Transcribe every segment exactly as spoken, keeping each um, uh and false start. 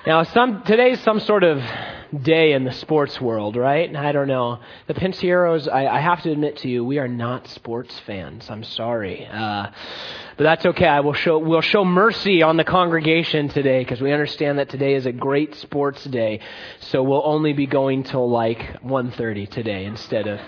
Now, some today's some sort of day in the sports world, right? I don't know. The Pincieros, I, I have to admit to you, we are not sports fans. I'm sorry. Uh, but that's okay. I will show, we'll show mercy on the congregation today because we understand that today is a great sports day. So we'll only be going till like one thirty today instead of...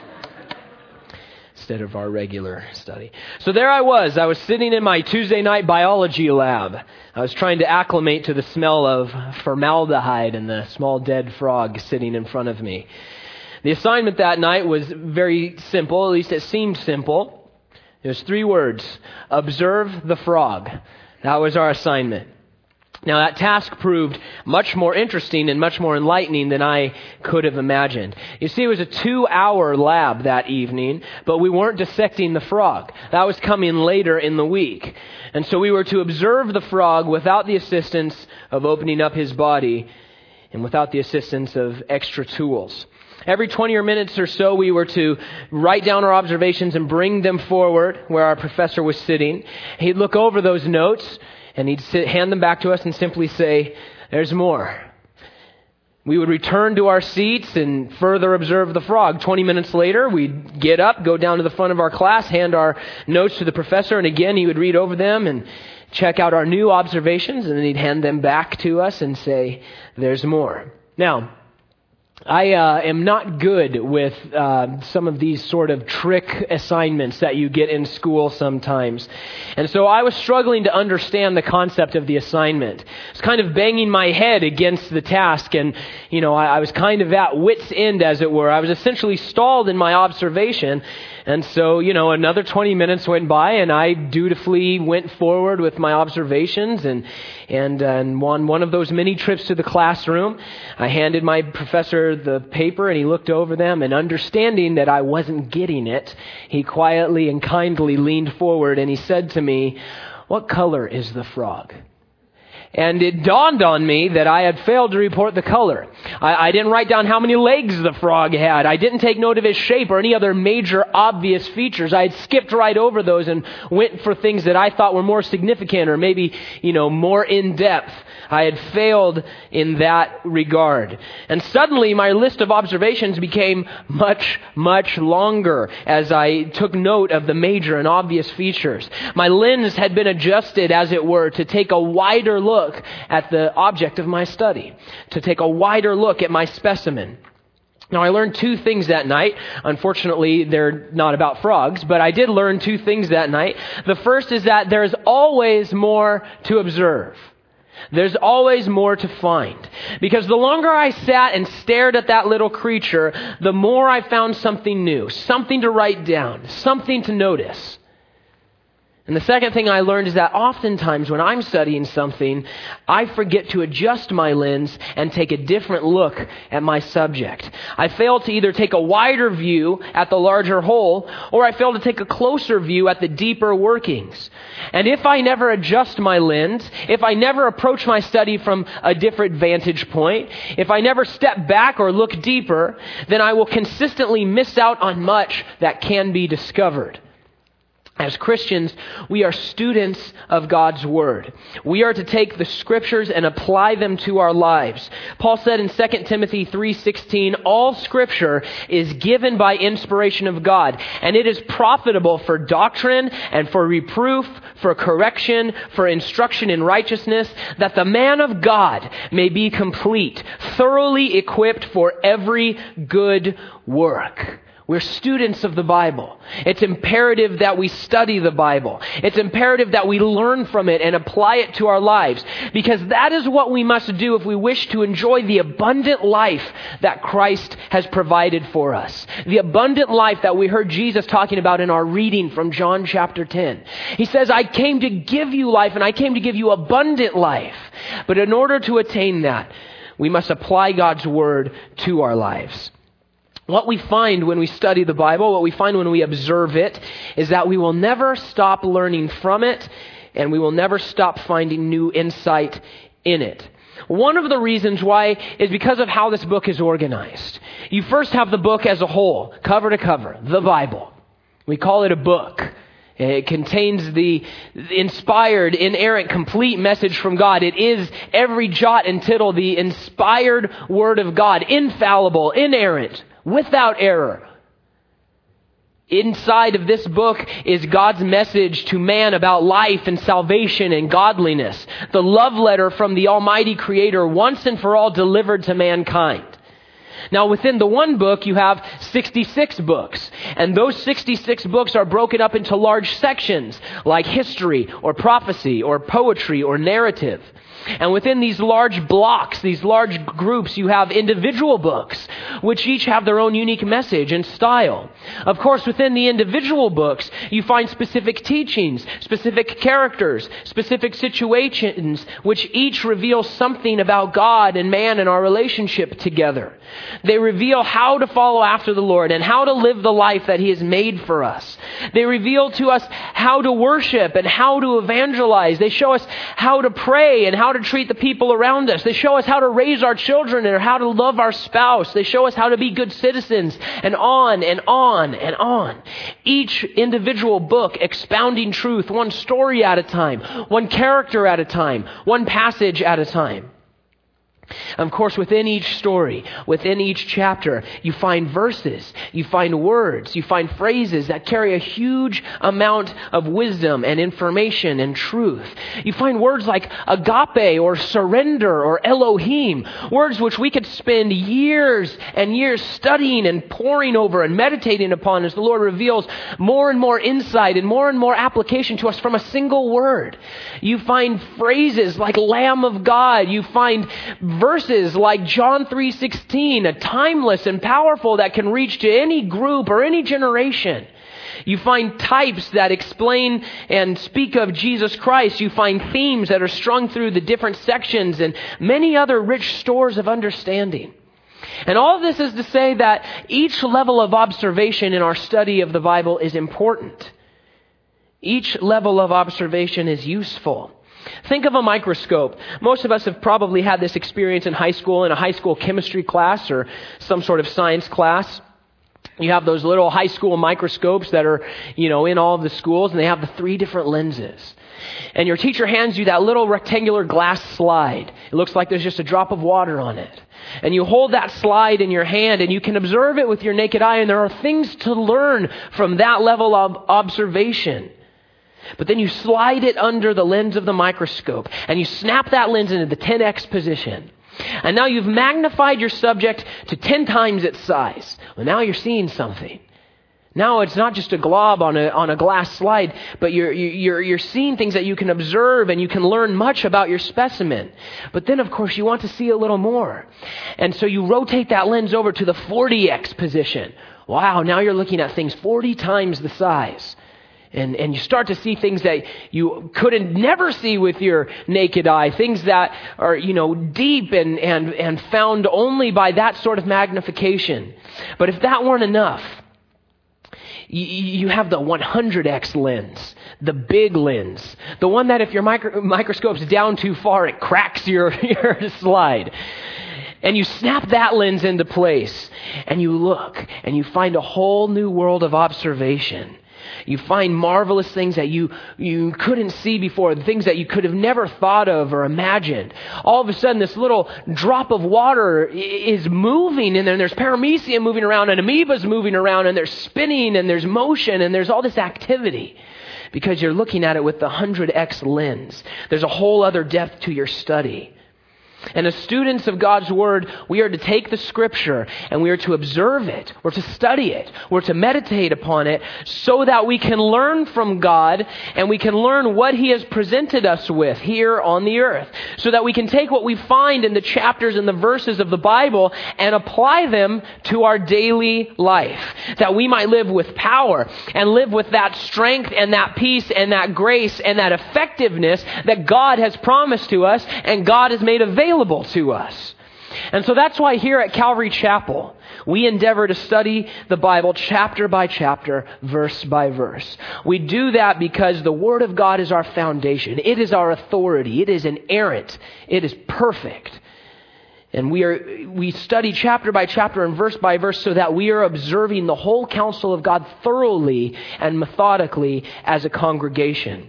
instead of our regular study. So there I was. I was sitting in my Tuesday night biology lab. I was trying to acclimate to the smell of formaldehyde and the small dead frog sitting in front of me. The assignment that night was very simple, at least it seemed simple. It was three words: observe the frog. That was our assignment. Now, that task proved much more interesting and much more enlightening than I could have imagined. You see, it was a two-hour lab that evening, but we weren't dissecting the frog. That was coming later in the week. And so we were to observe the frog without the assistance of opening up his body and without the assistance of extra tools. Every twenty minutes or so, we were to write down our observations and bring them forward where our professor was sitting. He'd look over those notes, and he'd sit, hand them back to us and simply say, "There's more." We would return to our seats and further observe the frog. twenty minutes later, we'd get up, go down to the front of our class, hand our notes to the professor, and again, he would read over them and check out our new observations, and then he'd hand them back to us and say, "There's more." Now, I uh, am not good with uh, some of these sort of trick assignments that you get in school sometimes. And so I was struggling to understand the concept of the assignment. I was kind of banging my head against the task, and, you know, I, I was kind of at wit's end, as it were. I was essentially stalled in my observation. And so, you know, another twenty minutes went by, and I dutifully went forward with my observations. And and, uh, and on one of those many trips to the classroom, I handed my professor the paper, and he looked over them, and understanding that I wasn't getting it, he quietly and kindly leaned forward, and he said to me, "What color is the frog?" And it dawned on me that I had failed to report the color. I, I didn't write down how many legs the frog had. I didn't take note of his shape or any other major obvious features. I had skipped right over those and went for things that I thought were more significant or maybe, you know, more in-depth. I had failed in that regard. And suddenly my list of observations became much, much longer as I took note of the major and obvious features. My lens had been adjusted, as it were, to take a wider look at the object of my study, to take a wider look at my specimen. Now, I learned two things that night. Unfortunately, they're not about frogs, but I did learn two things that night. The first is that there's always more to observe. There's always more to find. Because the longer I sat and stared at that little creature, the more I found something new, something to write down, something to notice. And the second thing I learned is that oftentimes when I'm studying something, I forget to adjust my lens and take a different look at my subject. I fail to either take a wider view at the larger whole, or I fail to take a closer view at the deeper workings. And if I never adjust my lens, if I never approach my study from a different vantage point, if I never step back or look deeper, then I will consistently miss out on much that can be discovered. As Christians, we are students of God's Word. We are to take the Scriptures and apply them to our lives. Paul said in Second Timothy three sixteen, "All Scripture is given by inspiration of God, and it is profitable for doctrine and for reproof, for correction, for instruction in righteousness, that the man of God may be complete, thoroughly equipped for every good work." We're students of the Bible. It's imperative that we study the Bible. It's imperative that we learn from it and apply it to our lives, because that is what we must do if we wish to enjoy the abundant life that Christ has provided for us. The abundant life that we heard Jesus talking about in our reading from John chapter ten. He says, "I came to give you life, and I came to give you abundant life." But in order to attain that, we must apply God's Word to our lives. What we find when we study the Bible, what we find when we observe it, is that we will never stop learning from it, and we will never stop finding new insight in it. One of the reasons why is because of how this book is organized. You first have the book as a whole, cover to cover, the Bible. We call it a book. It contains the inspired, inerrant, complete message from God. It is every jot and tittle the inspired Word of God, infallible, inerrant, without error. Inside of this book is God's message to man about life and salvation and godliness. The love letter from the Almighty Creator, once and for all delivered to mankind. Now, within the one book, you have sixty-six books. And those sixty-six books are broken up into large sections, like history or prophecy or poetry or narrative. And within these large blocks, these large groups, you have individual books, which each have their own unique message and style. Of course, within the individual books, you find specific teachings, specific characters, specific situations, which each reveal something about God and man and our relationship together. They reveal how to follow after the Lord and how to live the life that He has made for us. They reveal to us how to worship and how to evangelize. They show us how to pray and how to treat the people around us. They show us how to raise our children and how to love our spouse. They show us how to be good citizens, and on and on and on. Each individual book expounding truth, one story at a time, one character at a time, one passage at a time. Of course, within each story, within each chapter, you find verses, you find words, you find phrases that carry a huge amount of wisdom and information and truth. You find words like agape or surrender or Elohim, words which we could spend years and years studying and poring over and meditating upon as the Lord reveals more and more insight and more and more application to us from a single word. You find phrases like Lamb of God. You find verses like John three sixteen, a timeless and powerful that can reach to any group or any generation. You find types that explain and speak of Jesus Christ. You find themes that are strung through the different sections and many other rich stores of understanding. And all of this is to say that each level of observation in our study of the Bible is important. Each level of observation is useful. Think of a microscope. Most of us have probably had this experience in high school, in a high school chemistry class or some sort of science class. You have those little high school microscopes that are, you know, in all of the schools, and they have the three different lenses. And your teacher hands you that little rectangular glass slide. It looks like there's just a drop of water on it. And you hold that slide in your hand and you can observe it with your naked eye, and there are things to learn from that level of observation. But then you slide it under the lens of the microscope and you snap that lens into the ten x position. And now you've magnified your subject to ten times its size. Well, now you're seeing something. Now it's not just a glob on a on a glass slide, but you're you're you're seeing things that you can observe and you can learn much about your specimen. But then, of course, you want to see a little more. And so you rotate that lens over to the forty x position. Wow, now you're looking at things forty times the size. And and you start to see things that you couldn't never see with your naked eye, things that are, you know, deep and, and, and found only by that sort of magnification. But if that weren't enough, you, you have the one hundred x lens, the big lens, the one that if your micro, microscope's down too far, it cracks your, your slide. And you snap that lens into place and you look and you find a whole new world of observation. You find marvelous things that you, you couldn't see before, things that you could have never thought of or imagined. All of a sudden, this little drop of water is moving, and then there's paramecium moving around, and amoebas moving around, and there's spinning, and there's motion, and there's all this activity. Because you're looking at it with the one hundred x lens. There's a whole other depth to your study. And as students of God's Word, we are to take the Scripture and we are to observe it. We're to study it. We're to meditate upon it so that we can learn from God and we can learn what He has presented us with here on the earth. So that we can take what we find in the chapters and the verses of the Bible and apply them to our daily life. That we might live with power and live with that strength and that peace and that grace and that effectiveness that God has promised to us and God has made available to us. And so that's why here at Calvary Chapel, we endeavor to study the Bible chapter by chapter, verse by verse. We do that because the Word of God is our foundation. It is our authority. It is inerrant. It is perfect. And we are we study chapter by chapter and verse by verse so that we are observing the whole counsel of God thoroughly and methodically as a congregation.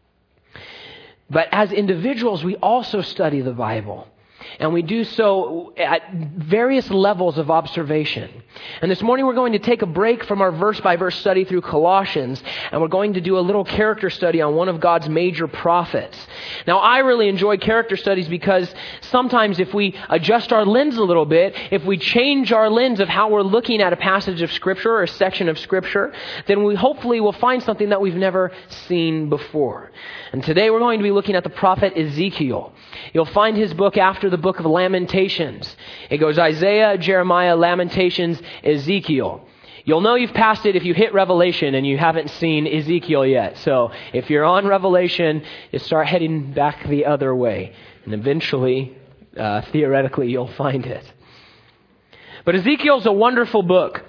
But as individuals, we also study the Bible. And we do so at various levels of observation. And this morning we're going to take a break from our verse-by-verse study through Colossians, and we're going to do a little character study on one of God's major prophets. Now, I really enjoy character studies because sometimes if we adjust our lens a little bit, if we change our lens of how we're looking at a passage of Scripture or a section of Scripture, then we hopefully will find something that we've never seen before. And today we're going to be looking at the prophet Ezekiel. You'll find his book after the book of Lamentations. It goes Isaiah, Jeremiah, Lamentations, Ezekiel. You'll know you've passed it if you hit Revelation and you haven't seen Ezekiel yet. So if you're on Revelation, you start heading back the other way. And eventually, uh, theoretically, you'll find it. But Ezekiel's a wonderful book.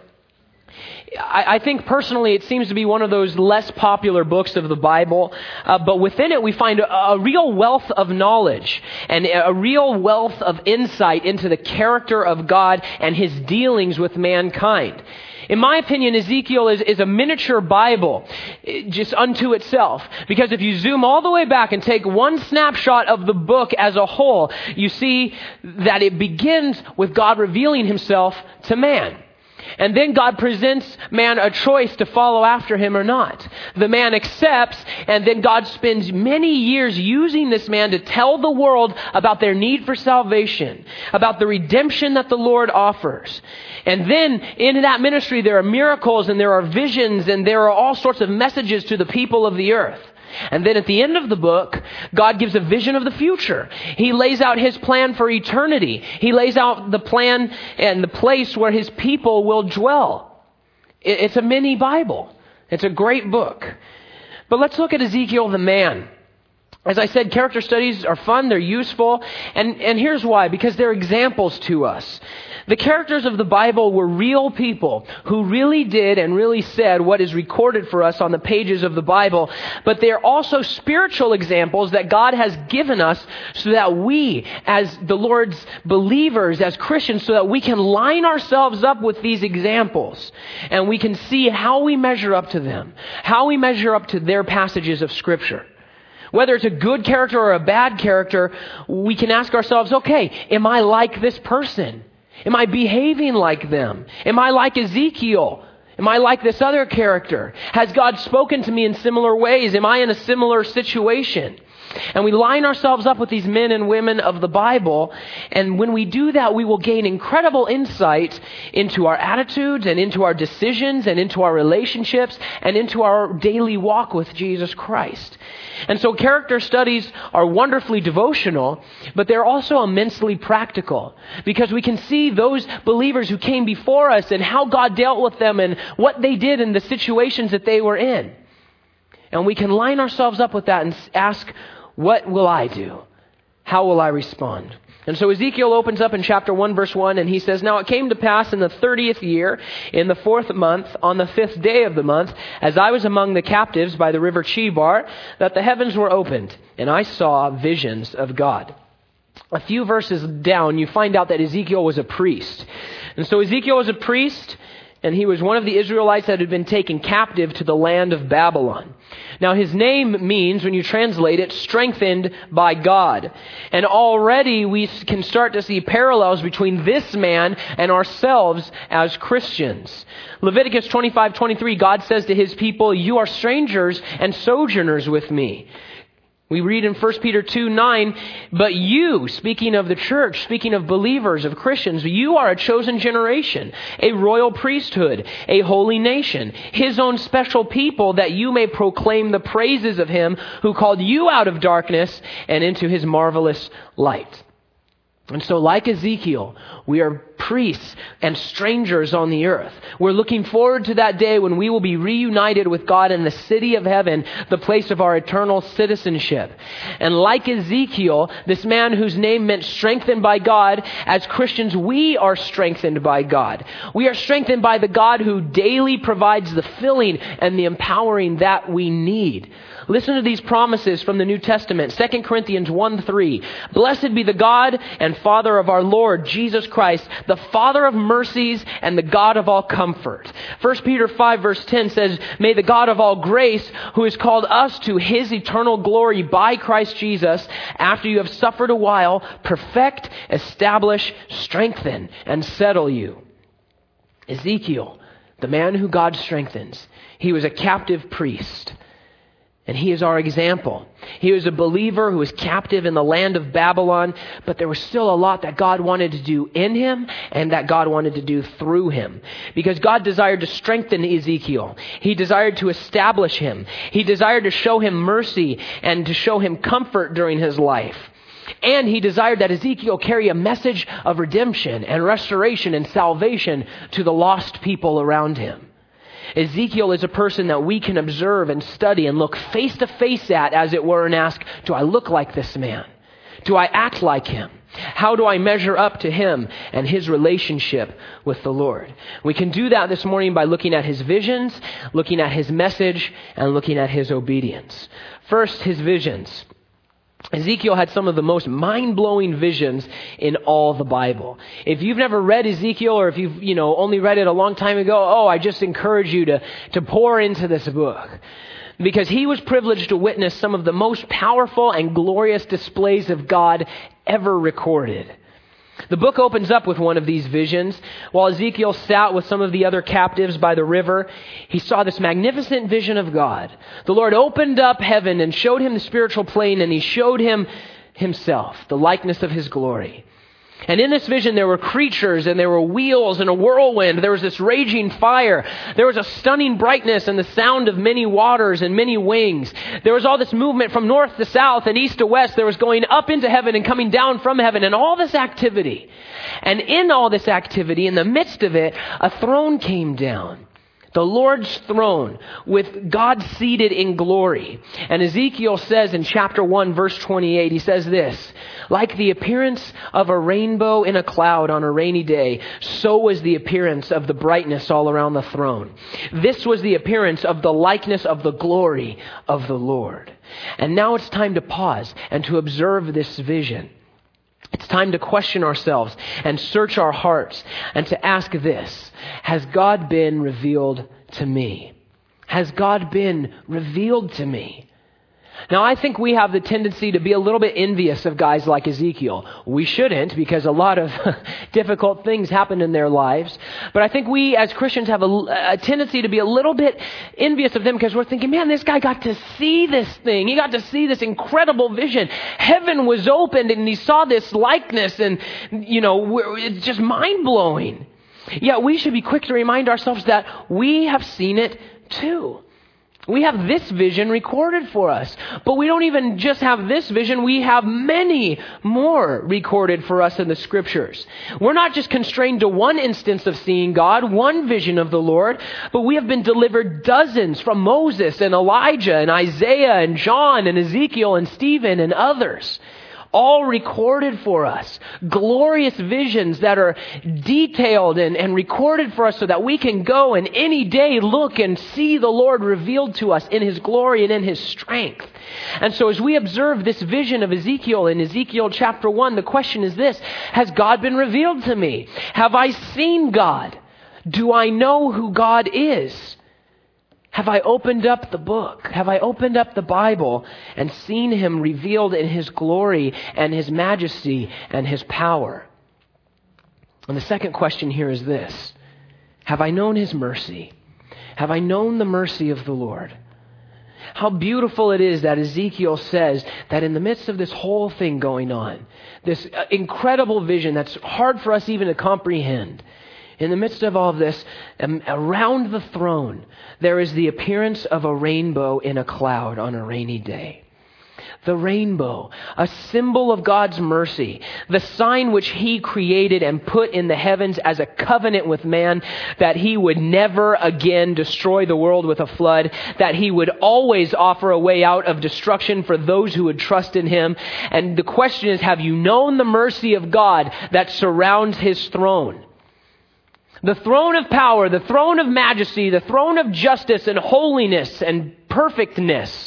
I think personally it seems to be one of those less popular books of the Bible, uh, but within it we find a, a real wealth of knowledge and a real wealth of insight into the character of God and His dealings with mankind. In my opinion, Ezekiel is, is a miniature Bible just unto itself. Because if you zoom all the way back and take one snapshot of the book as a whole, you see that it begins with God revealing Himself to man. And then God presents man a choice to follow after Him or not. The man accepts, and then God spends many years using this man to tell the world about their need for salvation, about the redemption that the Lord offers. And then in that ministry there are miracles and there are visions and there are all sorts of messages to the people of the earth. And then at the end of the book, God gives a vision of the future. He lays out His plan for eternity. He lays out the plan and the place where His people will dwell. It's a mini Bible. It's a great book. But let's look at Ezekiel the man. As I said, character studies are fun, they're useful, and, and here's why, because they're examples to us. The characters of the Bible were real people who really did and really said what is recorded for us on the pages of the Bible, but they're also spiritual examples that God has given us so that we, as the Lord's believers, as Christians, so that we can line ourselves up with these examples and we can see how we measure up to them, how we measure up to their passages of Scripture. Whether it's a good character or a bad character, we can ask ourselves, okay, am I like this person? Am I behaving like them? Am I like Ezekiel? Am I like this other character? Has God spoken to me in similar ways? Am I in a similar situation? And we line ourselves up with these men and women of the Bible, and when we do that, we will gain incredible insight into our attitudes and into our decisions and into our relationships and into our daily walk with Jesus Christ. And so character studies are wonderfully devotional, but they're also immensely practical because we can see those believers who came before us and how God dealt with them and what they did in the situations that they were in. And we can line ourselves up with that and ask, what will I do? How will I respond? And so Ezekiel opens up in chapter one, verse one, and he says, "Now it came to pass in the thirtieth year, in the fourth month, on the fifth day of the month, as I was among the captives by the river Chebar, that the heavens were opened, and I saw visions of God." A few verses down, you find out that Ezekiel was a priest. And so Ezekiel was a priest, and he was one of the Israelites that had been taken captive to the land of Babylon. Now his name means, when you translate it, strengthened by God. And already we can start to see parallels between this man and ourselves as Christians. Leviticus twenty-five twenty-three, God says to His people, "You are strangers and sojourners with me." We read in First Peter two nine, "But you," speaking of the church, speaking of believers, of Christians, "you are a chosen generation, a royal priesthood, a holy nation, His own special people, that you may proclaim the praises of Him who called you out of darkness and into His marvelous light." And so like Ezekiel, we are priests and strangers on the earth. We're looking forward to that day when we will be reunited with God in the city of heaven, the place of our eternal citizenship. And like Ezekiel, this man whose name meant strengthened by God, as Christians, we are strengthened by God. We are strengthened by the God who daily provides the filling and the empowering that we need. Listen to these promises from the New Testament. Second Corinthians one three. Blessed be the God and Father of our Lord Jesus Christ, the Father of mercies and the God of all comfort. First Peter five verse ten says, may the God of all grace, who has called us to his eternal glory by Christ Jesus, after you have suffered a while, perfect, establish, strengthen, and settle you. Ezekiel, the man who God strengthens, he was a captive priest. And he is our example. He was a believer who was captive in the land of Babylon, but there was still a lot that God wanted to do in him and that God wanted to do through him. Because God desired to strengthen Ezekiel. He desired to establish him. He desired to show him mercy and to show him comfort during his life. And he desired that Ezekiel carry a message of redemption and restoration and salvation to the lost people around him. Ezekiel is a person that we can observe and study and look face to face at, as it were, and ask, do I look like this man? Do I act like him? How do I measure up to him and his relationship with the Lord? We can do that this morning by looking at his visions, looking at his message, and looking at his obedience. First, his visions. Ezekiel had some of the most mind-blowing visions in all the Bible. If you've never read Ezekiel, or if you've, you know, only read it a long time ago, oh, I just encourage you to, to pour into this book. Because he was privileged to witness some of the most powerful and glorious displays of God ever recorded. The book opens up with one of these visions. While Ezekiel sat with some of the other captives by the river, he saw this magnificent vision of God. The Lord opened up heaven and showed him the spiritual plane, and he showed him himself, the likeness of his glory. And in this vision, there were creatures, and there were wheels and a whirlwind. There was this raging fire. There was a stunning brightness and the sound of many waters and many wings. There was all this movement from north to south and east to west. There was going up into heaven and coming down from heaven, and all this activity. And in all this activity, in the midst of it, a throne came down. The Lord's throne, with God seated in glory. And Ezekiel says in chapter one, verse twenty-eight, he says this, like the appearance of a rainbow in a cloud on a rainy day, so was the appearance of the brightness all around the throne. This was the appearance of the likeness of the glory of the Lord. And now it's time to pause and to observe this vision. It's time to question ourselves and search our hearts and to ask this: has God been revealed to me? Has God been revealed to me? Now, I think we have the tendency to be a little bit envious of guys like Ezekiel. We shouldn't, because a lot of difficult things happen in their lives. But I think we as Christians have a, a tendency to be a little bit envious of them, because we're thinking, man, this guy got to see this thing. He got to see this incredible vision. Heaven was opened and he saw this likeness, and, you know, it's just mind-blowing. Yet we should be quick to remind ourselves that we have seen it too. We have this vision recorded for us. But we don't even just have this vision. We have many more recorded for us in the Scriptures. We're not just constrained to one instance of seeing God, one vision of the Lord, but we have been delivered dozens from Moses and Elijah and Isaiah and John and Ezekiel and Stephen and others. All recorded for us. Glorious visions that are detailed and, and recorded for us so that we can go and any day look and see the Lord revealed to us in His glory and in His strength. And so as we observe this vision of Ezekiel in Ezekiel chapter one, the question is this: has God been revealed to me? Have I seen God? Do I know who God is? Have I opened up the book? Have I opened up the Bible and seen Him revealed in His glory and His majesty and His power? And the second question here is this: have I known His mercy? Have I known the mercy of the Lord? How beautiful it is that Ezekiel says that in the midst of this whole thing going on, this incredible vision that's hard for us even to comprehend, in the midst of all of this, um, around the throne, there is the appearance of a rainbow in a cloud on a rainy day. The rainbow, a symbol of God's mercy, the sign which he created and put in the heavens as a covenant with man, that he would never again destroy the world with a flood, that he would always offer a way out of destruction for those who would trust in him. And the question is, have you known the mercy of God that surrounds his throne? The throne of power, the throne of majesty, the throne of justice and holiness and perfectness,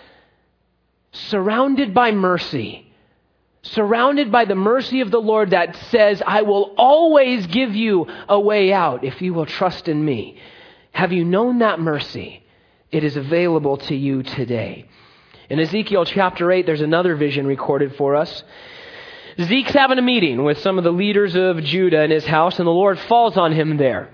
surrounded by mercy, surrounded by the mercy of the Lord that says, I will always give you a way out if you will trust in me. Have you known that mercy? It is available to you today. In Ezekiel chapter eight, there's another vision recorded for us. Zeke's having a meeting with some of the leaders of Judah in his house, and the Lord falls on him there.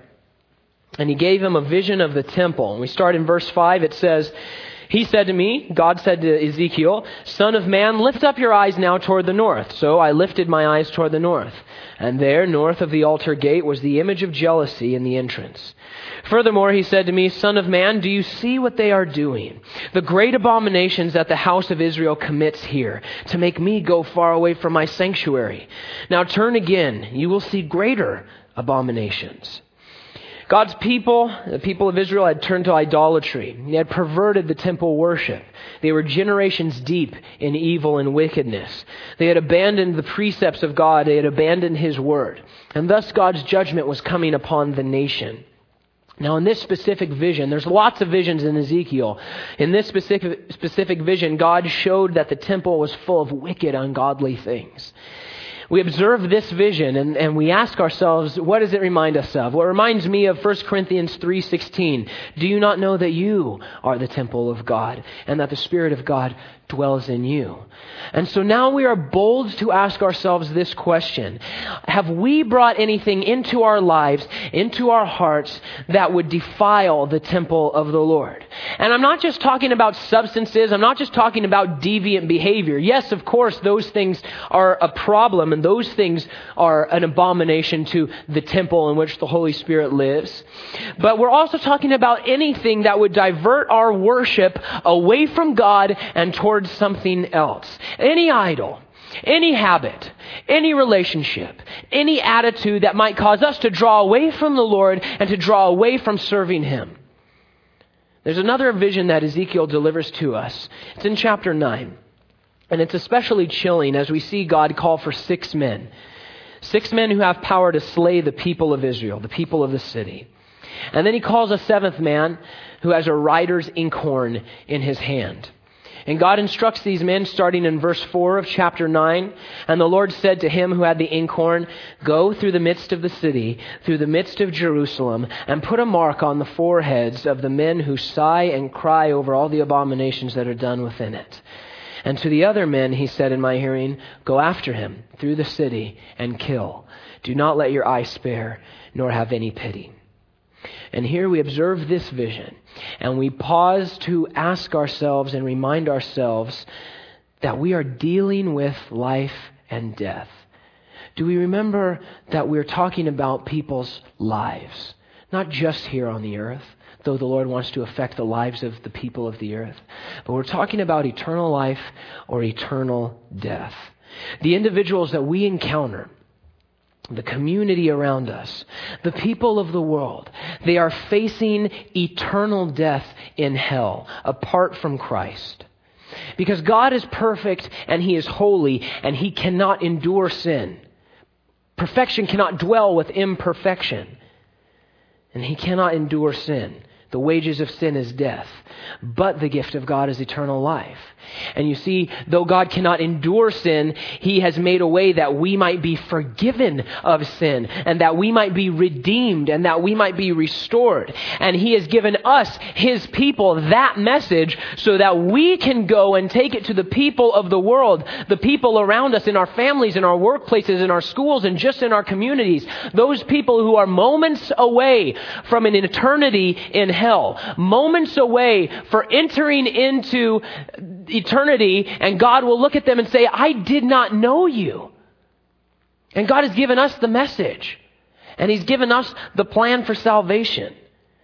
And he gave him a vision of the temple. And we start in verse five. It says, he said to me, God said to Ezekiel, Son of man, lift up your eyes now toward the north. So I lifted my eyes toward the north. And there, north of the altar gate, was the image of jealousy in the entrance. Furthermore, he said to me, Son of man, do you see what they are doing? The great abominations that the house of Israel commits here, to make me go far away from my sanctuary. Now turn again, you will see greater abominations. God's people, the people of Israel, had turned to idolatry. They had perverted the temple worship. They were generations deep in evil and wickedness. They had abandoned the precepts of God. They had abandoned his word. And thus God's judgment was coming upon the nation. Now, in this specific vision, there's lots of visions in Ezekiel. In this specific, specific vision, God showed that the temple was full of wicked, ungodly things. We observe this vision and, and we ask ourselves, what does it remind us of? Well, it reminds me of First Corinthians three sixteen. Do you not know that you are the temple of God and that the Spirit of God dwells in you? And so now we are bold to ask ourselves this question. Have we brought anything into our lives, into our hearts, that would defile the temple of the Lord? And I'm not just talking about substances. I'm not just talking about deviant behavior. Yes, of course, those things are a problem, and those things are an abomination to the temple in which the Holy Spirit lives. But we're also talking about anything that would divert our worship away from God and towards something else. Any idol, any habit, any relationship, any attitude that might cause us to draw away from the Lord and to draw away from serving him. There's another vision that Ezekiel delivers to us. It's in chapter nine. And it's especially chilling as we see God call for six men. Six men who have power to slay the people of Israel, the people of the city. And then he calls a seventh man who has a writer's inkhorn in his hand. And God instructs these men starting in verse four of chapter nine. And the Lord said to him who had the inkhorn, go through the midst of the city, through the midst of Jerusalem, and put a mark on the foreheads of the men who sigh and cry over all the abominations that are done within it. And to the other men, he said in my hearing, go after him through the city and kill. Do not let your eye spare, nor have any pity. And here we observe this vision, and we pause to ask ourselves and remind ourselves that we are dealing with life and death. Do we remember that we're talking about people's lives, not just here on the earth, though the Lord wants to affect the lives of the people of the earth, but we're talking about eternal life or eternal death. The individuals that we encounter, the community around us, the people of the world, they are facing eternal death in hell apart from Christ. Because God is perfect and he is holy and he cannot endure sin. Perfection cannot dwell with imperfection. And he cannot endure sin. The wages of sin is death, but the gift of God is eternal life. And you see, though God cannot endure sin, he has made a way that we might be forgiven of sin and that we might be redeemed and that we might be restored. And he has given us, his people, that message so that we can go and take it to the people of the world, the people around us in our families, in our workplaces, in our schools, and just in our communities. Those people who are moments away from an eternity in hell, moments away for entering into eternity, and God will look at them and say, I did not know you. And God has given us the message, and he's given us the plan for salvation.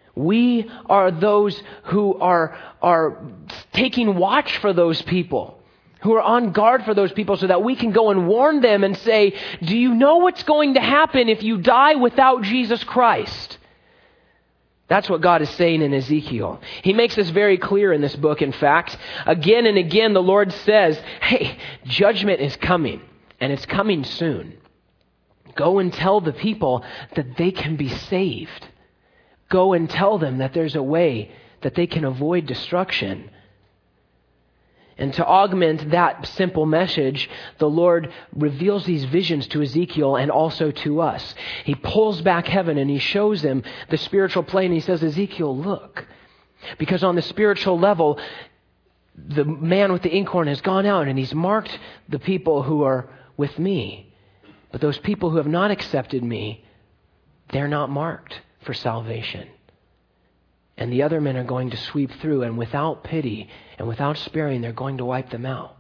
We are those who are, are taking watch for those people who are on guard for those people so that we can go and warn them and say, do you know what's going to happen if you die without Jesus Christ? That's what God is saying in Ezekiel. He makes this very clear in this book, in fact. Again and again, the Lord says, hey, judgment is coming, and it's coming soon. Go and tell the people that they can be saved. Go and tell them that there's a way that they can avoid destruction. And to augment that simple message, the Lord reveals these visions to Ezekiel and also to us. He pulls back heaven and he shows him the spiritual plane. He says, Ezekiel, look, because on the spiritual level, the man with the inkhorn has gone out and he's marked the people who are with me. But those people who have not accepted me, they're not marked for salvation. And the other men are going to sweep through, and without pity and without sparing, they're going to wipe them out.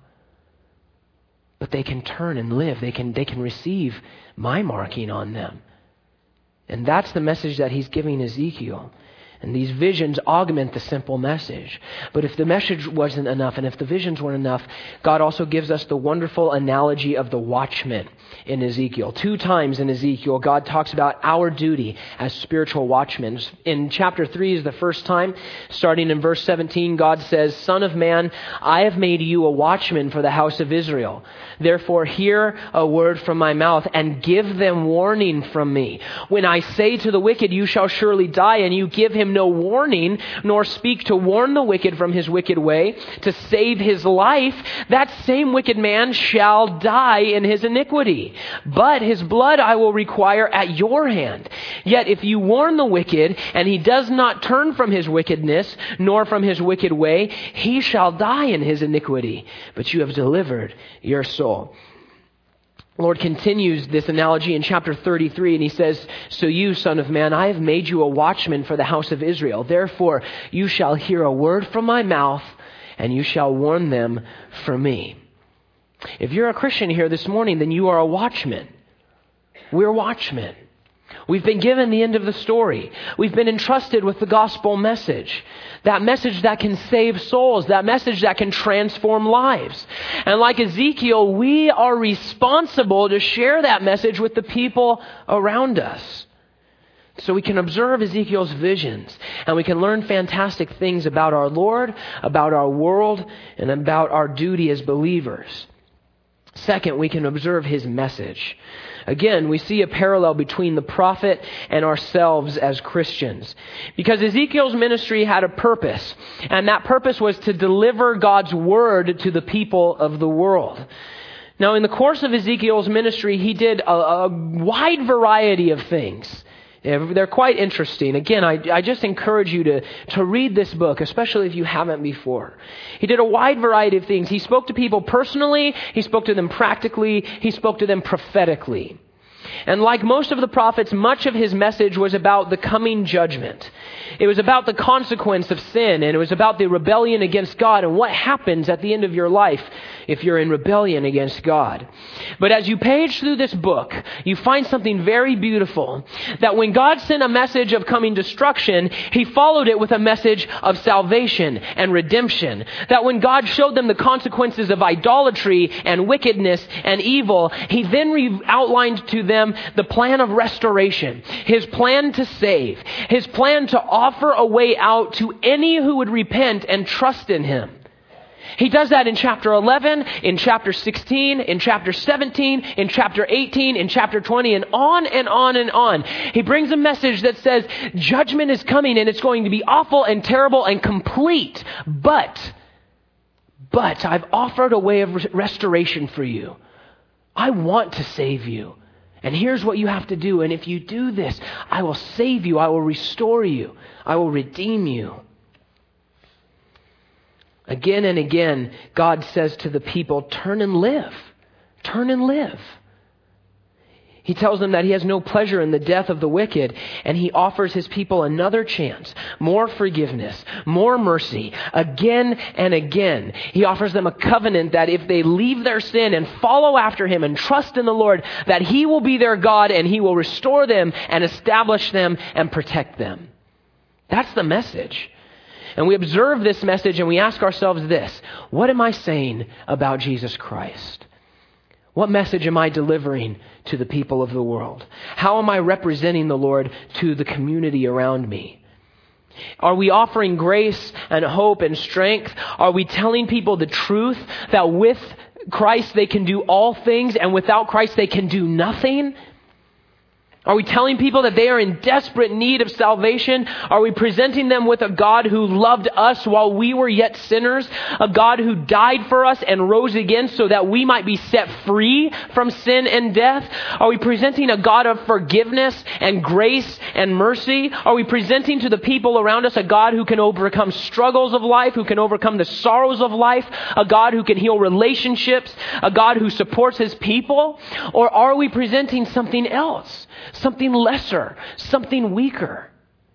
But they can turn and live. They can, they can receive my marking on them. And that's the message that he's giving Ezekiel. And these visions augment the simple message. But if the message wasn't enough, and if the visions weren't enough, God also gives us the wonderful analogy of the watchman in Ezekiel. Two times in Ezekiel, God talks about our duty as spiritual watchmen. In chapter three is the first time. Starting in verse seventeen, God says, Son of man, I have made you a watchman for the house of Israel. Therefore, hear a word from my mouth and give them warning from me. When I say to the wicked, you shall surely die, and you give him no warning, nor speak to warn the wicked from his wicked way, to save his life, that same wicked man shall die in his iniquity. But his blood I will require at your hand. Yet if you warn the wicked, and he does not turn from his wickedness, nor from his wicked way, he shall die in his iniquity. But you have delivered your soul. The Lord continues this analogy in chapter thirty-three, and he says, So you, son of man, I have made you a watchman for the house of Israel. Therefore, you shall hear a word from my mouth, and you shall warn them from me. If you're a Christian here this morning, then you are a watchman. We're watchmen. We've been given the end of the story. We've been entrusted with the gospel message. That message that can save souls. That message that can transform lives. And like Ezekiel, we are responsible to share that message with the people around us. So we can observe Ezekiel's visions, and we can learn fantastic things about our Lord, about our world, and about our duty as believers. Second, we can observe his message. Again, we see a parallel between the prophet and ourselves as Christians. Because Ezekiel's ministry had a purpose, and that purpose was to deliver God's word to the people of the world. Now, in the course of Ezekiel's ministry, he did a, a wide variety of things. They're quite interesting. Again, I, I just encourage you to, to read this book, especially if you haven't before. He did a wide variety of things. He spoke to people personally. He spoke to them practically. He spoke to them prophetically. And like most of the prophets, much of his message was about the coming judgment. It was about the consequence of sin, and it was about the rebellion against God and what happens at the end of your life if you're in rebellion against God. But as you page through this book, you find something very beautiful, that when God sent a message of coming destruction, he followed it with a message of salvation and redemption. That when God showed them the consequences of idolatry and wickedness and evil, he then re- outlined to them the plan of restoration, his plan to save, his plan to offer a way out to any who would repent and trust in him. He does that in chapter eleven, in chapter sixteen, in chapter seventeen, in chapter eighteen, in chapter twenty, and on and on and on. He brings a message that says judgment is coming and it's going to be awful and terrible and complete. But, but I've offered a way of restoration for you. I want to save you. And here's what you have to do. And if you do this, I will save you. I will restore you. I will redeem you. Again and again, God says to the people, turn and live. Turn and live. He tells them that he has no pleasure in the death of the wicked, and he offers his people another chance, more forgiveness, more mercy, again and again. He offers them a covenant that if they leave their sin and follow after him and trust in the Lord, that he will be their God and he will restore them and establish them and protect them. That's the message. And we observe this message and we ask ourselves this: what am I saying about Jesus Christ? What message am I delivering to the people of the world? How am I representing the Lord to the community around me? Are we offering grace and hope and strength? Are we telling people the truth that with Christ they can do all things and without Christ they can do nothing? Are we telling people that they are in desperate need of salvation? Are we presenting them with a God who loved us while we were yet sinners? A God who died for us and rose again so that we might be set free from sin and death? Are we presenting a God of forgiveness and grace and mercy? Are we presenting to the people around us a God who can overcome struggles of life, who can overcome the sorrows of life, a God who can heal relationships, a God who supports his people? Or are we presenting something else? Something lesser, something weaker?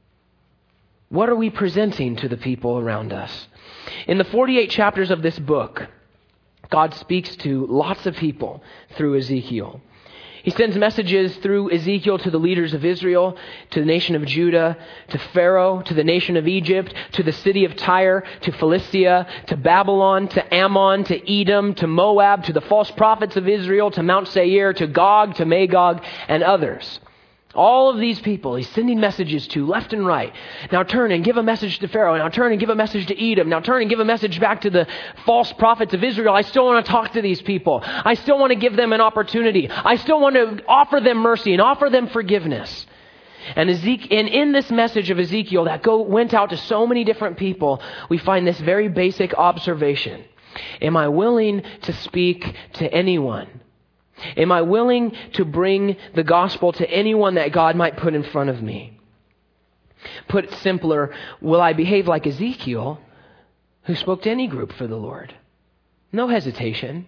What are we presenting to the people around us? In the forty-eight chapters of this book, God speaks to lots of people through Ezekiel. He sends messages through Ezekiel to the leaders of Israel, to the nation of Judah, to Pharaoh, to the nation of Egypt, to the city of Tyre, to Philistia, to Babylon, to Ammon, to Edom, to Moab, to the false prophets of Israel, to Mount Seir, to Gog, to Magog, and others. All of these people he's sending messages to left and right. Now turn and give a message to Pharaoh. Now turn and give a message to Edom. Now turn and give a message back to the false prophets of Israel. I still want to talk to these people. I still want to give them an opportunity. I still want to offer them mercy and offer them forgiveness. And, Ezekiel, and in this message of Ezekiel that go, went out to so many different people, we find this very basic observation. Am I willing to speak to anyone? Am I willing to bring the gospel to anyone that God might put in front of me? Put it simpler, will I behave like Ezekiel, who spoke to any group for the Lord? No hesitation,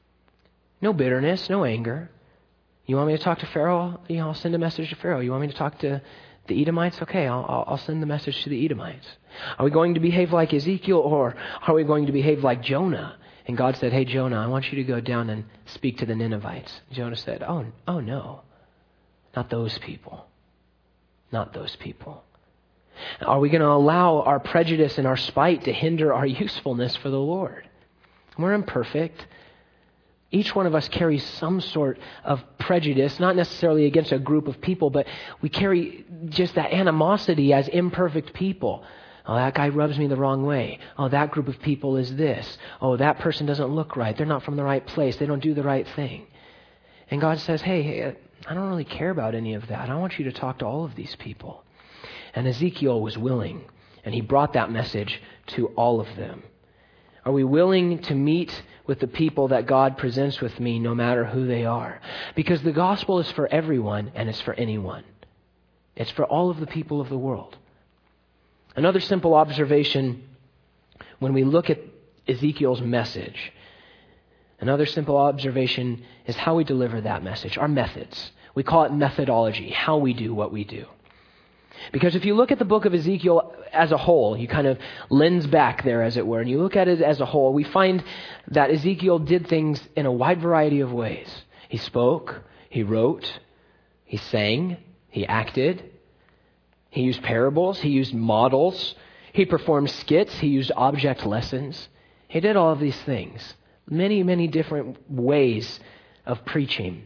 no bitterness, no anger. You want me to talk to Pharaoh? You know, I'll send a message to Pharaoh. You want me to talk to the Edomites? Okay, I'll, I'll send the message to the Edomites. Are we going to behave like Ezekiel, or are we going to behave like Jonah? And God said, hey, Jonah, I want you to go down and speak to the Ninevites. Jonah said, oh, oh no, not those people. Not those people. Are we going to allow our prejudice and our spite to hinder our usefulness for the Lord? We're imperfect. Each one of us carries some sort of prejudice, not necessarily against a group of people, but we carry just that animosity as imperfect people. Oh, that guy rubs me the wrong way. Oh, that group of people is this. Oh, that person doesn't look right. They're not from the right place. They don't do the right thing. And God says, hey, hey, I don't really care about any of that. I want you to talk to all of these people. And Ezekiel was willing, and he brought that message to all of them. Are we willing to meet with the people that God presents with me, no matter who they are? Because the gospel is for everyone, and it's for anyone. It's for all of the people of the world. Another simple observation when we look at Ezekiel's message, another simple observation is how we deliver that message, our methods. We call it methodology, how we do what we do. Because if you look at the book of Ezekiel as a whole, you kind of lens back there, as it were, and you look at it as a whole, we find that Ezekiel did things in a wide variety of ways. He spoke, he wrote, he sang, he acted. He used parables. He used models. He performed skits. He used object lessons. He did all of these things. Many, many different ways of preaching.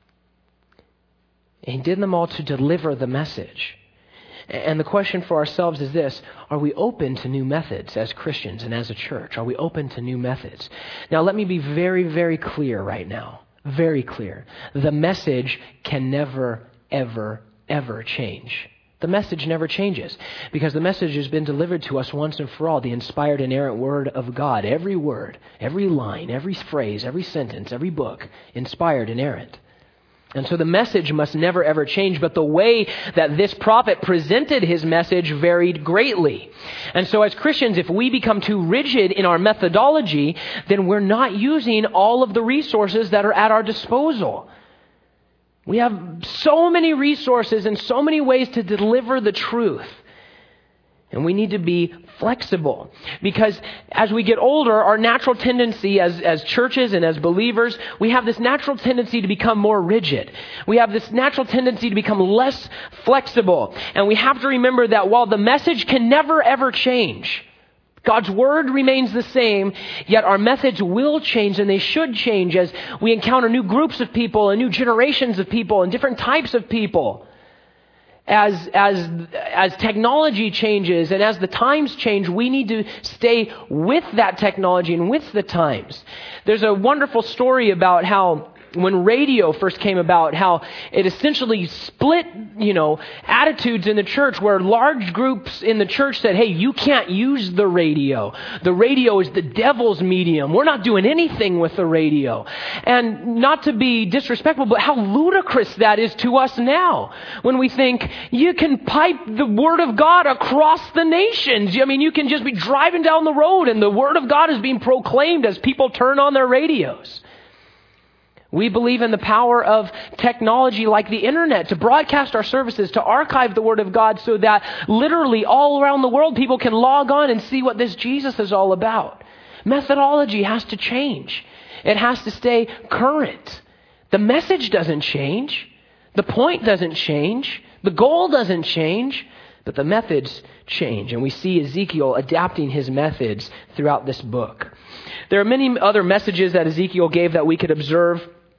And he did them all to deliver the message. And the question for ourselves is this: are we open to new methods as Christians and as a church? Are we open to new methods? Now, let me be very, very clear right now. Very clear. The message can never, ever, ever change. The message never changes because the message has been delivered to us once and for all, the inspired, inerrant word of God. Every word, every line, every phrase, every sentence, every book, inspired, inerrant. And so the message must never ever change, but the way that this prophet presented his message varied greatly. And so as Christians, if we become too rigid in our methodology, then we're not using all of the resources that are at our disposal. We have so many resources and so many ways to deliver the truth. And we need to be flexible because as we get older, our natural tendency as, as churches and as believers, we have this natural tendency to become more rigid. We have this natural tendency to become less flexible. And we have to remember that while the message can never ever change, God's word remains the same, yet our methods will change, and they should change as we encounter new groups of people and new generations of people and different types of people. As, as, as technology changes and as the times change, we need to stay with that technology and with the times. There's a wonderful story about how when radio first came about, how it essentially split, you know, attitudes in the church, where large groups in the church said, hey, you can't use the radio. The radio is the devil's medium. We're not doing anything with the radio. And not to be disrespectful, but how ludicrous that is to us now when we think you can pipe the word of God across the nations. I mean, you can just be driving down the road and the word of God is being proclaimed as people turn on their radios. We believe in the power of technology like the internet to broadcast our services, to archive the Word of God so that literally all around the world people can log on and see what this Jesus is all about. Methodology has to change. It has to stay current. The message doesn't change. The point doesn't change. The goal doesn't change. But the methods change. And we see Ezekiel adapting his methods throughout this book. There are many other messages that Ezekiel gave that we could observe,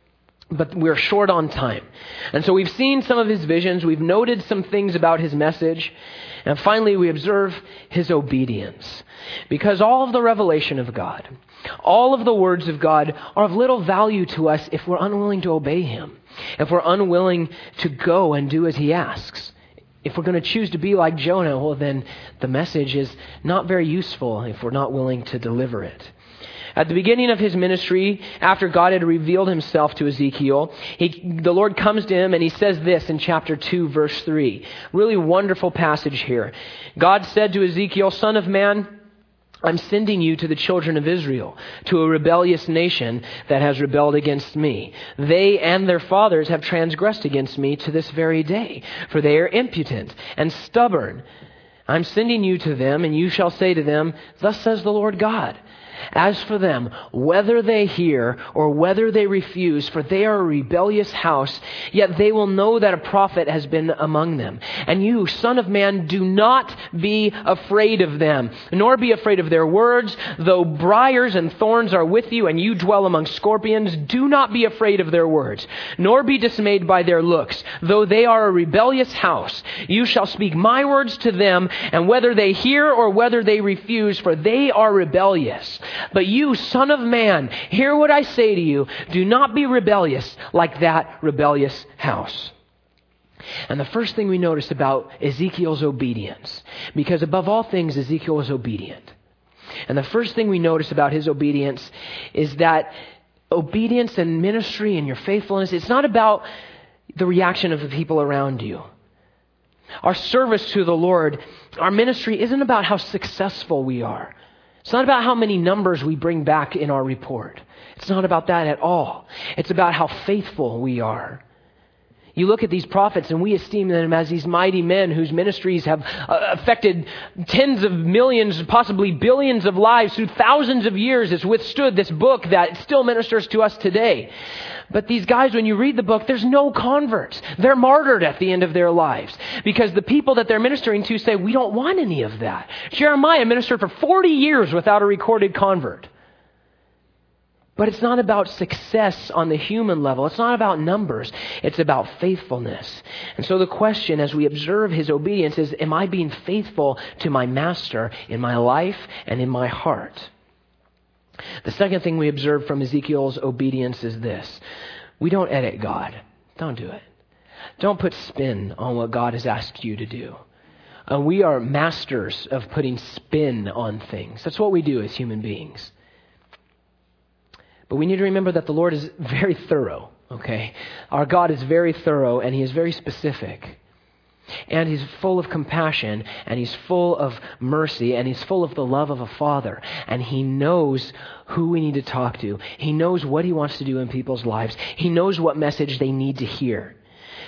but we're short on time. And so we've seen some of his visions. We've noted some things about his message. And finally, we observe his obedience. Because all of the revelation of God, all of the words of God are of little value to us if we're unwilling to obey him, if we're unwilling to go and do as he asks. If we're going to choose to be like Jonah, well, then the message is not very useful if we're not willing to deliver it. At the beginning of his ministry, after God had revealed himself to Ezekiel, he, the Lord comes to him and he says this in chapter two, verse three. Really wonderful passage here. God said to Ezekiel, "Son of man, I'm sending you to the children of Israel, to a rebellious nation that has rebelled against me. They and their fathers have transgressed against me to this very day, for they are impudent and stubborn. I'm sending you to them, and you shall say to them, thus says the Lord God. As for them, whether they hear or whether they refuse, for they are a rebellious house, yet they will know that a prophet has been among them. And you, son of man, do not be afraid of them, nor be afraid of their words. Though briars and thorns are with you, and you dwell among scorpions, do not be afraid of their words, nor be dismayed by their looks. Though they are a rebellious house, you shall speak my words to them, and whether they hear or whether they refuse, for they are rebellious. But you, son of man, hear what I say to you. Do not be rebellious like that rebellious house." And the first thing we notice about Ezekiel's obedience, because above all things, Ezekiel was obedient. And the first thing we notice about his obedience is that obedience and ministry and your faithfulness, it's not about the reaction of the people around you. Our service to the Lord, our ministry isn't about how successful we are. It's not about how many numbers we bring back in our report. It's not about that at all. It's about how faithful we are. You look at these prophets and we esteem them as these mighty men whose ministries have uh, affected tens of millions, possibly billions of lives through thousands of years. It's withstood this book that still ministers to us today. But these guys, when you read the book, there's no converts. They're martyred at the end of their lives because the people that they're ministering to say, we don't want any of that. Jeremiah ministered for forty years without a recorded convert. But it's not about success on the human level. It's not about numbers. It's about faithfulness. And so the question as we observe his obedience is, am I being faithful to my master in my life and in my heart? The second thing we observe from Ezekiel's obedience is this. We don't edit God. Don't do it. Don't put spin on what God has asked you to do. Uh, we are masters of putting spin on things. That's what we do as human beings. But we need to remember that the Lord is very thorough, okay? Our God is very thorough, and he is very specific. And he's full of compassion, and he's full of mercy, and he's full of the love of a father. And he knows who we need to talk to. He knows what he wants to do in people's lives. He knows what message they need to hear.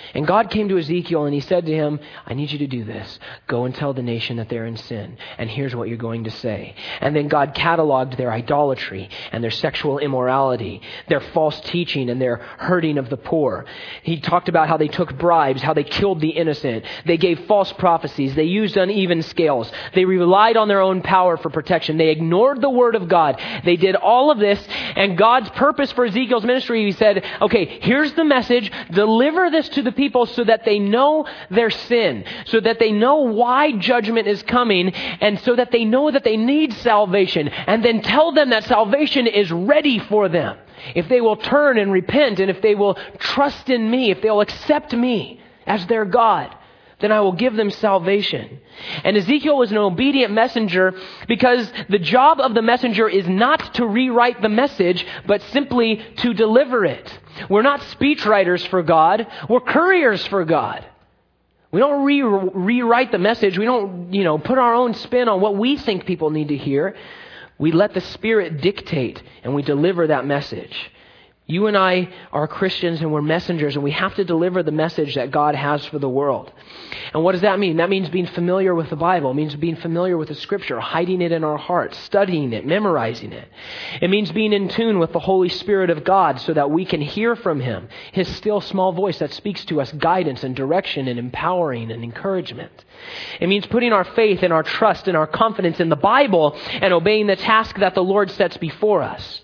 And God came to Ezekiel and he said to him, I need you to do this. Go and tell the nation that they're in sin. And here's what you're going to say. And then God cataloged their idolatry and their sexual immorality, their false teaching and their hurting of the poor. He talked about how they took bribes, how they killed the innocent. They gave false prophecies. They used uneven scales. They relied on their own power for protection. They ignored the word of God. They did all of this. And God's purpose for Ezekiel's ministry, he said, okay, here's the message. Deliver this to the people so that they know their sin, so that they know why judgment is coming, and so that they know that they need salvation, and then tell them that salvation is ready for them. If they will turn and repent, and if they will trust in me, if they'll accept me as their God, then I will give them salvation. And Ezekiel was an obedient messenger because the job of the messenger is not to rewrite the message, but simply to deliver it. We're not speechwriters for God. We're couriers for God. We don't re- rewrite the message. We don't, you know, put our own spin on what we think people need to hear. We let the Spirit dictate and we deliver that message. You and I are Christians and we're messengers, and we have to deliver the message that God has for the world. And what does that mean? That means being familiar with the Bible. It means being familiar with the Scripture, hiding it in our hearts, studying it, memorizing it. It means being in tune with the Holy Spirit of God so that we can hear from Him, His still small voice that speaks to us guidance and direction and empowering and encouragement. It means putting our faith and our trust and our confidence in the Bible and obeying the task that the Lord sets before us.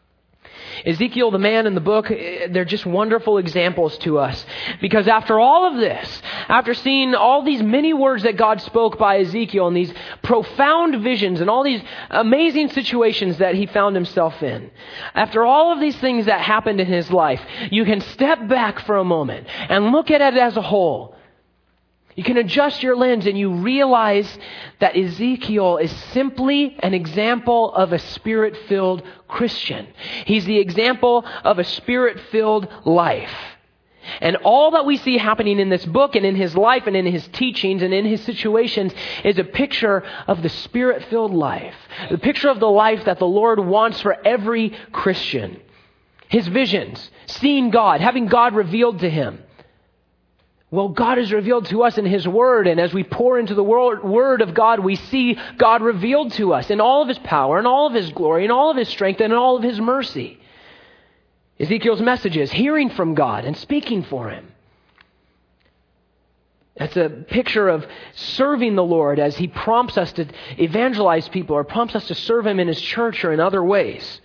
Ezekiel, the man in the book, they're just wonderful examples to us. Because after all of this, after seeing all these many words that God spoke by Ezekiel and these profound visions and all these amazing situations that he found himself in, after all of these things that happened in his life, you can step back for a moment and look at it as a whole. You can adjust your lens and you realize that Ezekiel is simply an example of a Spirit-filled Christian. He's the example of a Spirit-filled life. And all that we see happening in this book and in his life and in his teachings and in his situations is a picture of the Spirit-filled life. The picture of the life that the Lord wants for every Christian. His visions, seeing God, having God revealed to him. Well, God is revealed to us in His Word, and as we pour into the Word of God, we see God revealed to us in all of His power, and all of His glory, and all of His strength, and all of His mercy. Ezekiel's messages, hearing from God and speaking for Him. That's a picture of serving the Lord as He prompts us to evangelize people or prompts us to serve Him in His church or in other ways.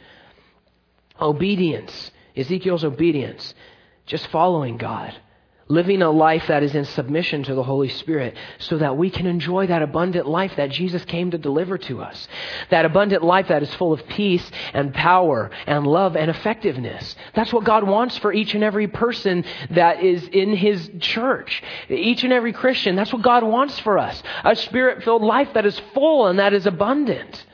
Obedience, Ezekiel's obedience, just following God. Living a life that is in submission to the Holy Spirit so that we can enjoy that abundant life that Jesus came to deliver to us. That abundant life that is full of peace and power and love and effectiveness. That's what God wants for each and every person that is in His church. Each and every Christian, that's what God wants for us. A Spirit-filled life that is full and that is abundant.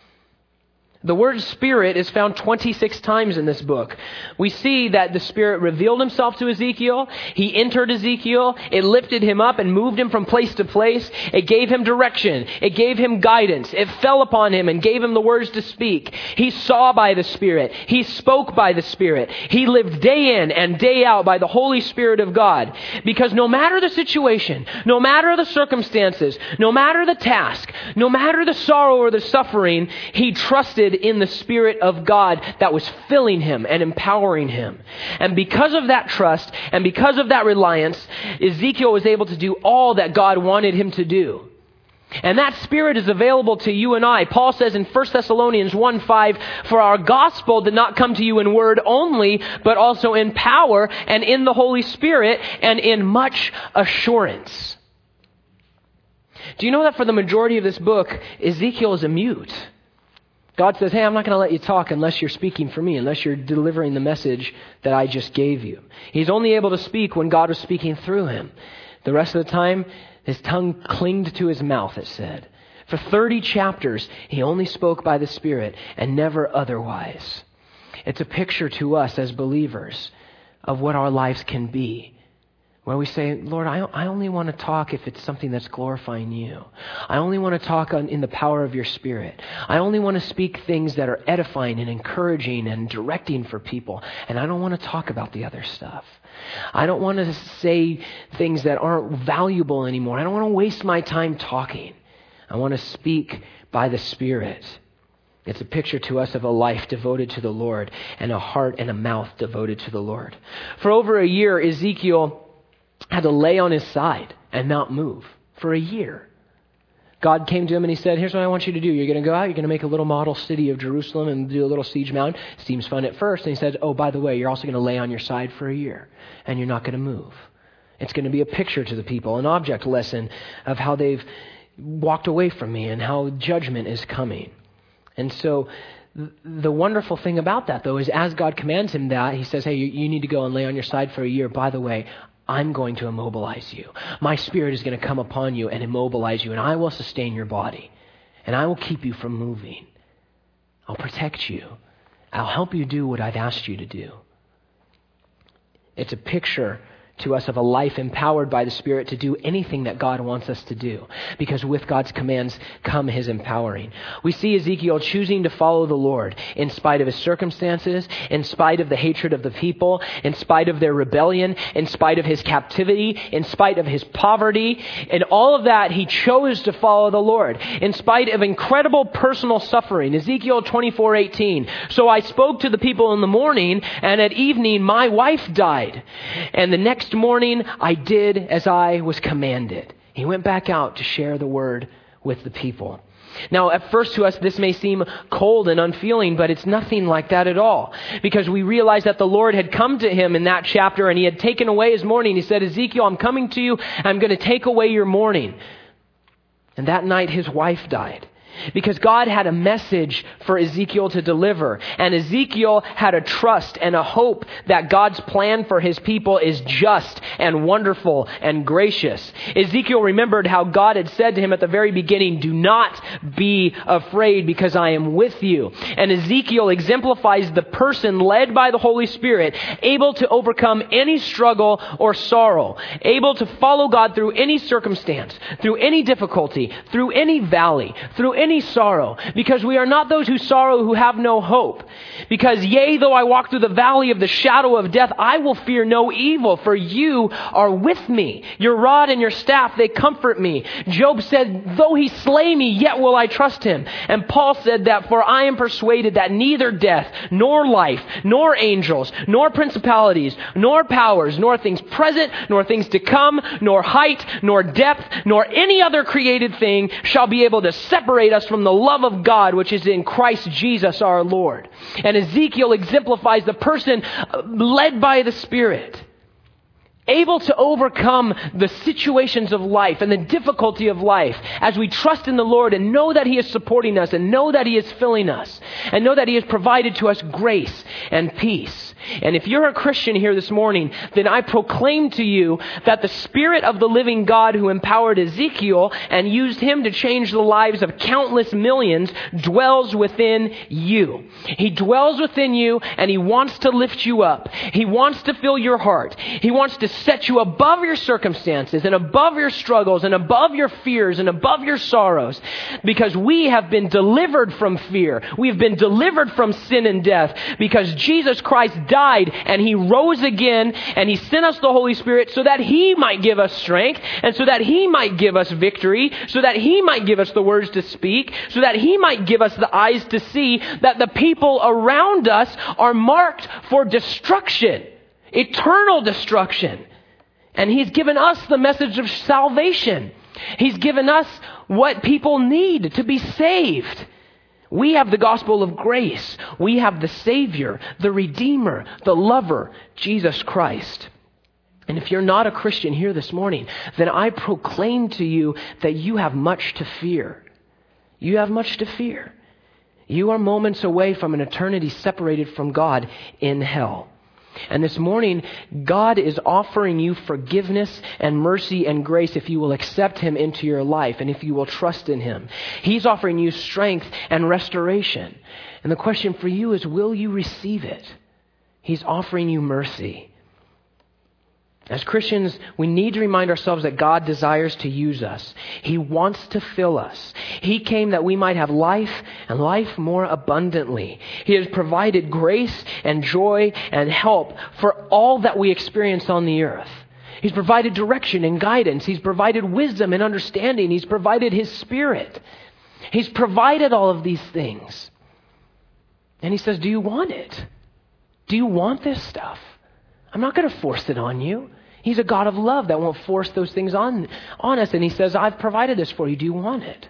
The word Spirit is found twenty-six times in this book. We see that the Spirit revealed Himself to Ezekiel. He entered Ezekiel. It lifted him up and moved him from place to place. It gave him direction. It gave him guidance. It fell upon him and gave him the words to speak. He saw by the Spirit. He spoke by the Spirit. He lived day in and day out by the Holy Spirit of God. Because no matter the situation, no matter the circumstances, no matter the task, no matter the sorrow or the suffering, he trusted in the Spirit of God that was filling him and empowering him. And because of that trust and because of that reliance, Ezekiel was able to do all that God wanted him to do. And that Spirit is available to you and I. Paul says in First Thessalonians one five, "For our gospel did not come to you in word only, but also in power and in the Holy Spirit and in much assurance." Do you know that for the majority of this book, Ezekiel is a mute? God says, hey, I'm not going to let you talk unless you're speaking for me, unless you're delivering the message that I just gave you. He's only able to speak when God was speaking through him. The rest of the time, his tongue clinged to his mouth, it said. For thirty chapters, he only spoke by the Spirit and never otherwise. It's a picture to us as believers of what our lives can be where we say, Lord, I, I only want to talk if it's something that's glorifying you. I only want to talk on, in the power of your Spirit. I only want to speak things that are edifying and encouraging and directing for people. And I don't want to talk about the other stuff. I don't want to say things that aren't valuable anymore. I don't want to waste my time talking. I want to speak by the Spirit. It's a picture to us of a life devoted to the Lord and a heart and a mouth devoted to the Lord. For over a year, Ezekiel had to lay on his side and not move for a year. God came to him and he said, here's what I want you to do. You're going to go out, you're going to make a little model city of Jerusalem and do a little siege mound. Seems fun at first. And he said, oh, by the way, you're also going to lay on your side for a year and you're not going to move. It's going to be a picture to the people, an object lesson of how they've walked away from me and how judgment is coming. And so th- the wonderful thing about that, though, is as God commands him that, he says, hey, you, you need to go and lay on your side for a year. By the way, I'm going to immobilize you. My Spirit is going to come upon you and immobilize you, and I will sustain your body, and I will keep you from moving. I'll protect you. I'll help you do what I've asked you to do. It's a picture to us of a life empowered by the Spirit to do anything that God wants us to do, because with God's commands come his empowering. We see Ezekiel choosing to follow the Lord in spite of his circumstances, in spite of the hatred of the people, in spite of their rebellion, in spite of his captivity, in spite of his poverty. In all of that, he chose to follow the Lord in spite of incredible personal suffering. Ezekiel twenty-four eighteen. So I spoke to the people in the morning, and at evening my wife died. And the next morning, I did as I was commanded. He went back out to share the word with the people. Now, at first to us, this may seem cold and unfeeling, but it's nothing like that at all. Because we realize that the Lord had come to him in that chapter and he had taken away his mourning. He said, Ezekiel, I'm coming to you. I'm going to take away your mourning. And that night, his wife died. Because God had a message for Ezekiel to deliver. And Ezekiel had a trust and a hope that God's plan for his people is just and wonderful and gracious. Ezekiel remembered how God had said to him at the very beginning, do not be afraid because I am with you. And Ezekiel exemplifies the person led by the Holy Spirit, able to overcome any struggle or sorrow, able to follow God through any circumstance, through any difficulty, through any valley, through any sorrow, because we are not those who sorrow who have no hope. Because yea, though I walk through the valley of the shadow of death, I will fear no evil, for you are with me. Your rod and your staff, they comfort me. Job said, though he slay me, yet will I trust him. And Paul said that, for I am persuaded that neither death, nor life, nor angels, nor principalities, nor powers, nor things present, nor things to come, nor height, nor depth, nor any other created thing shall be able to separate us from the love of God, which is in Christ Jesus our Lord. And Ezekiel exemplifies the person led by the Spirit, able to overcome the situations of life and the difficulty of life as we trust in the Lord and know that he is supporting us and know that he is filling us and know that he has provided to us grace and peace. And if you're a Christian here this morning, then I proclaim to you that the Spirit of the living God who empowered Ezekiel and used him to change the lives of countless millions dwells within you. He dwells within you and he wants to lift you up. He wants to fill your heart. He wants to set you above your circumstances and above your struggles and above your fears and above your sorrows, because we have been delivered from fear. We have been delivered from sin and death because Jesus Christ died and he rose again and he sent us the Holy Spirit so that he might give us strength and so that he might give us victory, so that he might give us the words to speak, so that he might give us the eyes to see that the people around us are marked for destruction, eternal destruction. And he's given us the message of salvation. He's given us what people need to be saved. We have the gospel of grace. We have the Savior, the Redeemer, the Lover, Jesus Christ. And if you're not a Christian here this morning, then I proclaim to you that you have much to fear. You have much to fear. You are moments away from an eternity separated from God in hell. And this morning, God is offering you forgiveness and mercy and grace if you will accept him into your life and if you will trust in him. He's offering you strength and restoration. And the question for you is, will you receive it? He's offering you mercy. As Christians, we need to remind ourselves that God desires to use us. He wants to fill us. He came that we might have life and life more abundantly. He has provided grace and joy and help for all that we experience on the earth. He's provided direction and guidance. He's provided wisdom and understanding. He's provided His Spirit. He's provided all of these things. And He says, do you want it? Do you want this stuff? I'm not going to force it on you. He's a God of love that won't force those things on, on us. And He says, I've provided this for you. Do you want it?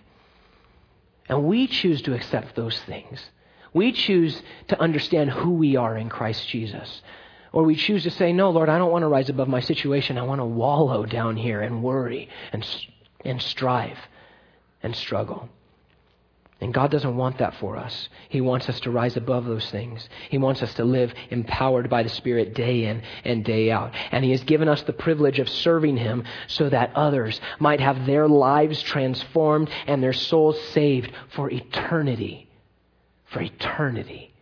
And we choose to accept those things. We choose to understand who we are in Christ Jesus. Or we choose to say, no, Lord, I don't want to rise above my situation. I want to wallow down here and worry and, and strive and struggle. And God doesn't want that for us. He wants us to rise above those things. He wants us to live empowered by the Spirit day in and day out. And He has given us the privilege of serving Him so that others might have their lives transformed and their souls saved for eternity. For eternity.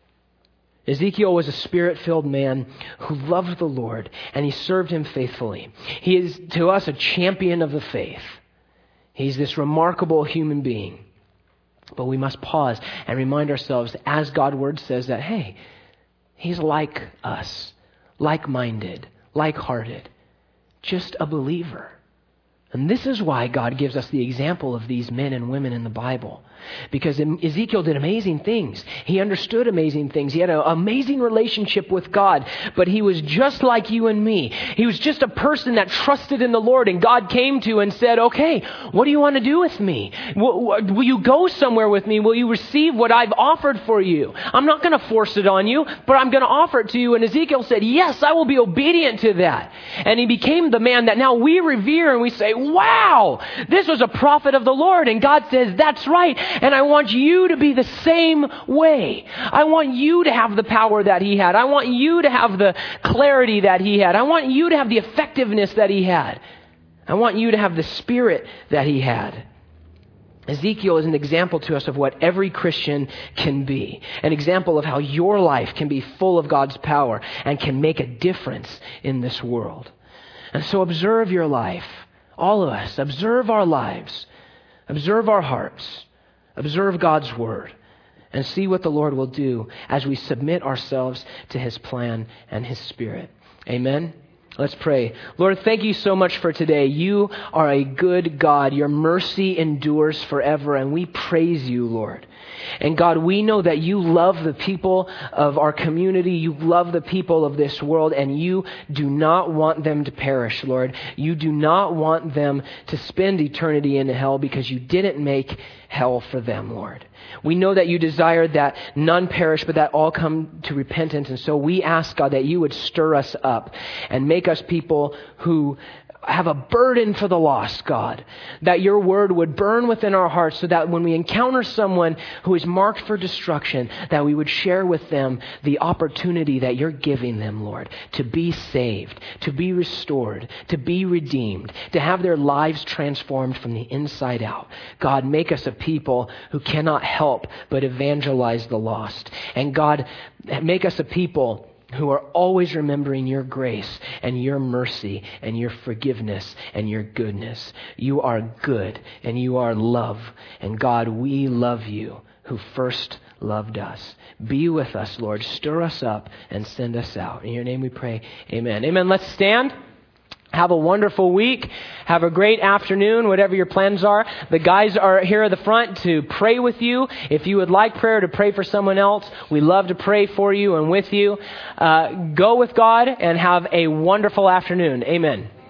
Ezekiel was a Spirit-filled man who loved the Lord, and he served Him faithfully. He is, to us, a champion of the faith. He's this remarkable human being. But we must pause and remind ourselves, as God's Word says, that, hey, he's like us, like-minded, like-hearted, just a believer. And this is why God gives us the example of these men and women in the Bible. Because Ezekiel did amazing things. He understood amazing things. He had an amazing relationship with God. But he was just like you and me. He was just a person that trusted in the Lord. And God came to and said, okay, what do you want to do with me? Will, will you go somewhere with me? Will you receive what I've offered for you? I'm not going to force it on you, but I'm going to offer it to you. And Ezekiel said, yes, I will be obedient to that. And he became the man that now we revere and we say, wow, this was a prophet of the Lord. And God says, that's right. And I want you to be the same way. I want you to have the power that he had. I want you to have the clarity that he had. I want you to have the effectiveness that he had. I want you to have the Spirit that he had. Ezekiel is an example to us of what every Christian can be. An example of how your life can be full of God's power and can make a difference in this world. And so observe your life. All of us, observe our lives. Observe our hearts. Observe God's Word and see what the Lord will do as we submit ourselves to His plan and His Spirit. Amen. Let's pray. Lord, thank you so much for today. You are a good God. Your mercy endures forever, and we praise you, Lord. And God, we know that you love the people of our community. You love the people of this world, and you do not want them to perish, Lord. You do not want them to spend eternity in hell because you didn't make hell for them, Lord. We know that you desire that none perish, but that all come to repentance. And so we ask, God, that you would stir us up and make us people who have a burden for the lost, God. That your word would burn within our hearts so that when we encounter someone who is marked for destruction, that we would share with them the opportunity that you're giving them, Lord, to be saved, to be restored, to be redeemed, to have their lives transformed from the inside out. God, make us a people who cannot help but evangelize the lost. And God, make us a people who are always remembering your grace and your mercy and your forgiveness and your goodness. You are good and you are love. And God, we love you who first loved us. Be with us, Lord. Stir us up and send us out. In your name we pray. Amen. Amen. Let's stand. Have a wonderful week. Have a great afternoon, whatever your plans are. The guys are here at the front to pray with you. If you would like prayer, to pray for someone else, we love to pray for you and with you. Uh, go with God and have a wonderful afternoon. Amen.